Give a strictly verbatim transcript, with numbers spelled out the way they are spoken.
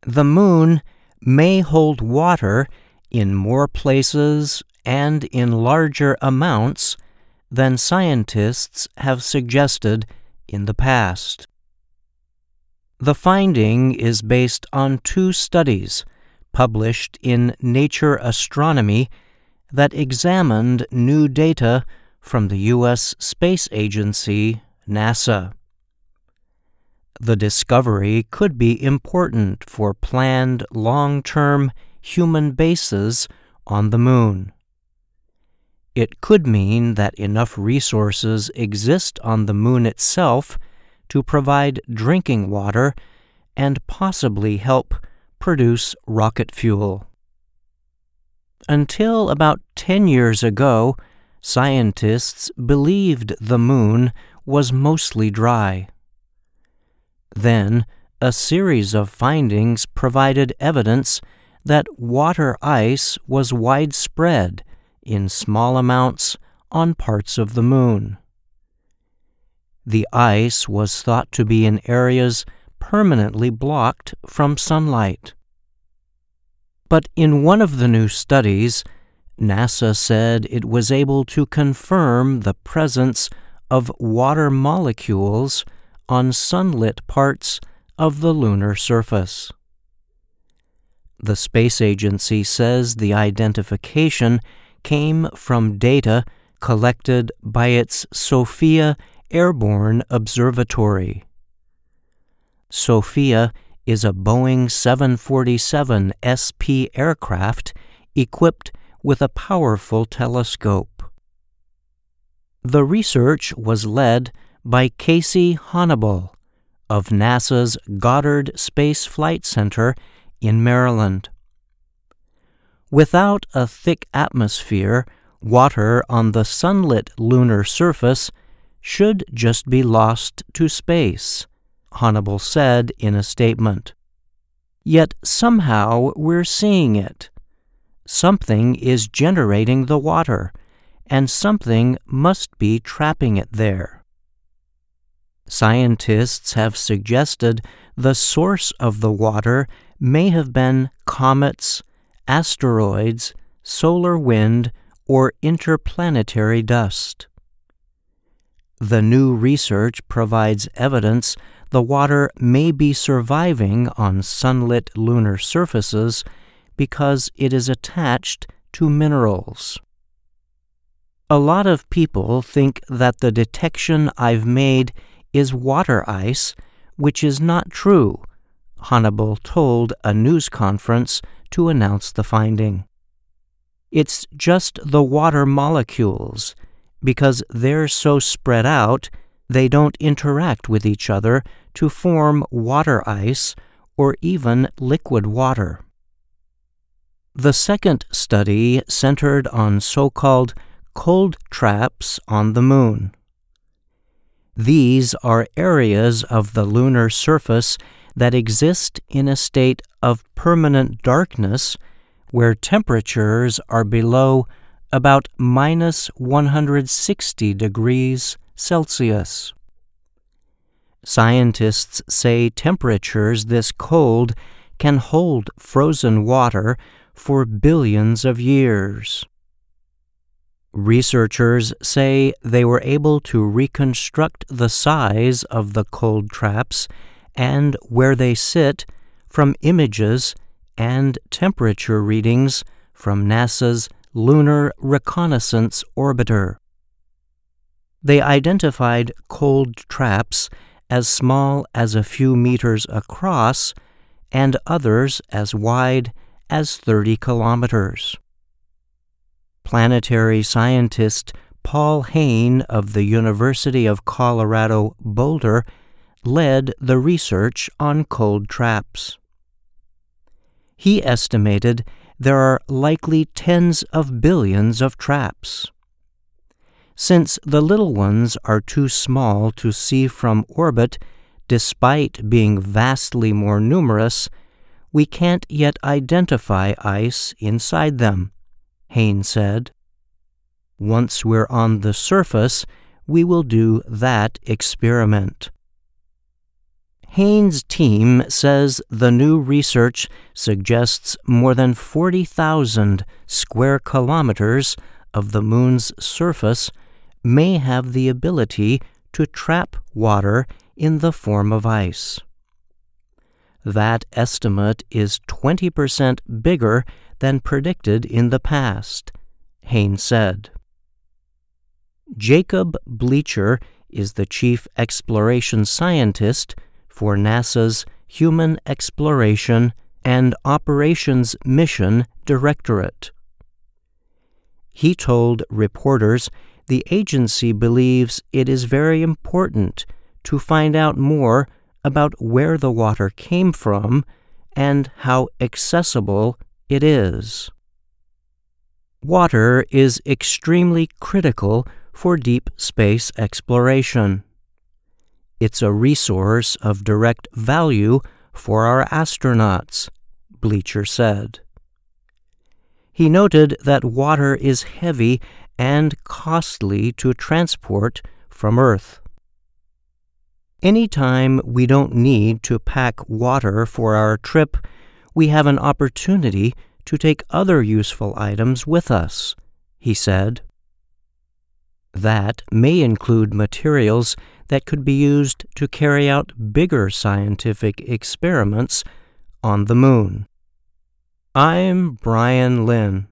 The moon may hold water in more places and in larger amounts than scientists have suggested in the past. The finding is based on two studies published in Nature Astronomy that examined new data from the U S Space Agency, NASA. The discovery could be important for planned long-term human bases on the moon. It could mean that enough resources exist on the moon itself to provide drinking water and possibly help produce rocket fuel. Until about ten years ago, scientists believed the moon was mostly dry. Then, a series of findings provided evidence that water ice was widespread in small amounts on parts of the moon. The ice was thought to be in areas permanently blocked from sunlight. But in one of the new studies, NASA said it was able to confirm the presence of water molecules on sunlit parts of the lunar surface. The space agency says the identification came from data collected by its SOFIA Airborne Observatory. SOFIA is a Boeing seven forty-seven S P aircraft equipped with a powerful telescope. The research was led by Casey Honnibal of NASA's Goddard Space Flight Center in Maryland. Without a thick atmosphere, water on the sunlit lunar surface should just be lost to space, Honnibal said in a statement. Yet somehow we're seeing it. Something is generating the water, and something must be trapping it there. Scientists have suggested the source of the water may have been comets, asteroids, solar wind, or interplanetary dust. The new research provides evidence the water may be surviving on sunlit lunar surfaces because it is attached to minerals. A lot of people think that the detection I've made is water ice, which is not true, Honnibal told a news conference to announce the finding. It's just the water molecules, because they're so spread out, they don't interact with each other to form water ice or even liquid water. The second study centered on so-called cold traps on the moon. These are areas of the lunar surface that exist in a state of permanent darkness where temperatures are below about minus one hundred sixty degrees Celsius. Scientists say temperatures this cold can hold frozen water for billions of years. Researchers say they were able to reconstruct the size of the cold traps and where they sit from images and temperature readings from NASA's Lunar Reconnaissance Orbiter. They identified cold traps as small as a few meters across and others as wide as thirty kilometers. Planetary scientist Paul Hayne of the University of Colorado Boulder led the research on cold traps. He estimated there are likely tens of billions of traps. Since the little ones are too small to see from orbit, despite being vastly more numerous, we can't yet identify ice inside them, Hayne said. Once we're on the surface, we will do that experiment. Haynes' team says the new research suggests more than forty thousand square kilometers of the Moon's surface may have the ability to trap water in the form of ice. That estimate is twenty percent bigger than predicted in the past, Haynes said. Jacob Bleacher is the chief exploration scientist for NASA's Human Exploration and Operations Mission Directorate. He told reporters the agency believes it is very important to find out more about where the water came from and how accessible it is. Water is extremely critical for deep space exploration. It's a resource of direct value for our astronauts, Bleacher said. He noted that water is heavy and costly to transport from Earth. Anytime we don't need to pack water for our trip, we have an opportunity to take other useful items with us, he said. That may include materials that could be used to carry out bigger scientific experiments on the Moon. I'm Brian Lynn.